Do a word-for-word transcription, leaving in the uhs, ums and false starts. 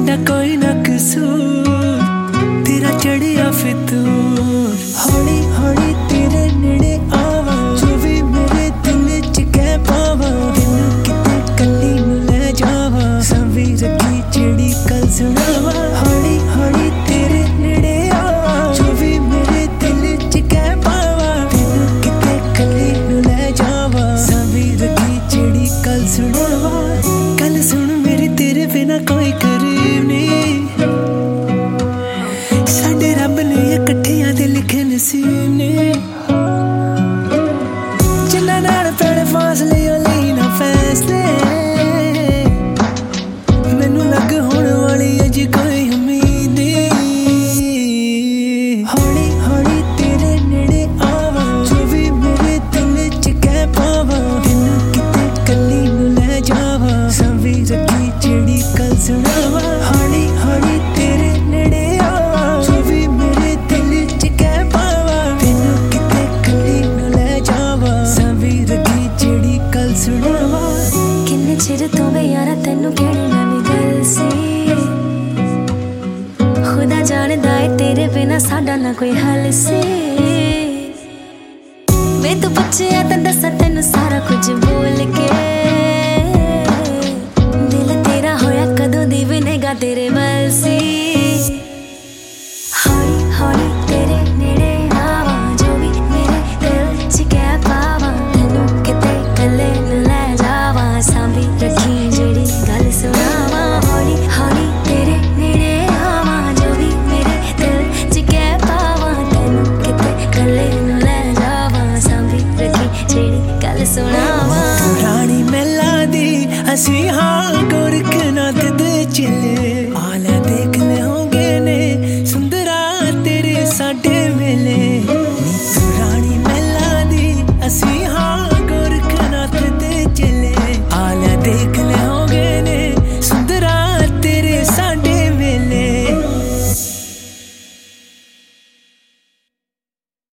साडा कोई ना कसूर, तेरा चढ़िया फितूर। हौली हौली तेरे नेड़े आवा, जो भी मेरे दिल च कह पावा, तेनू किते कल्ली नू लै जावा, सांभी रखी जेड़ी गल सुनावा। हौली हौली तेरे नेड़े आवा, जो भी मेरे दिल च कह पावा, तेनू किते कल्ली नू लै जावा, सांभी रखी जेड़ी गल सुनावा। गल सुन मेरी तेरे बिना कोई करीब नहीं, साडे रब ने इकट्ठियां दे लिखे नसीब ने, जिन्हां नाल पैणे फासले लई ना फैसले, मैनू लग होण वाली अज कोई उम्मीद नहीं। हौली हौली तेरे नेड़े आवा, जो भी मेरे दिल च कह पावा, तेनू किते कल्ली नू लै जावा, सांभी रखी जेड़ी गल सुनावा। हौली हौली तेरे नेड़े आवा, जो भी मेरे दिल च कह पावा, तेनू किते कल्ली नू लै जावा, सांभी रखी जेड़ी गल सुनावा। किन्ने चिर तो वे यारा तेनू केड़ी नवी गल सी, खुदा जानदा है तेरे बिना साडा ना कोई हल सी। वे तू पुछया तां दस्सां तेनू सारा कुछ बोल के, दिल तेरा होया कदों दी वी निगाह तेरे वल सी। हौली हौली तेरे नेड़े आवा, जो भी मेरे दिल च कह पावा, तेनू किते कल्ले नू लै जावा, सांभी रखी जेड़ी गल सुनावा। हौली हौली तेरे नेड़े आवा, जो भी मेरे दिल च कह पावा, तेनू किते कल्ले नू लै जावा, सांभी रखी जेड़ी गल सुनावा। पुरानी मैला दी असी हाल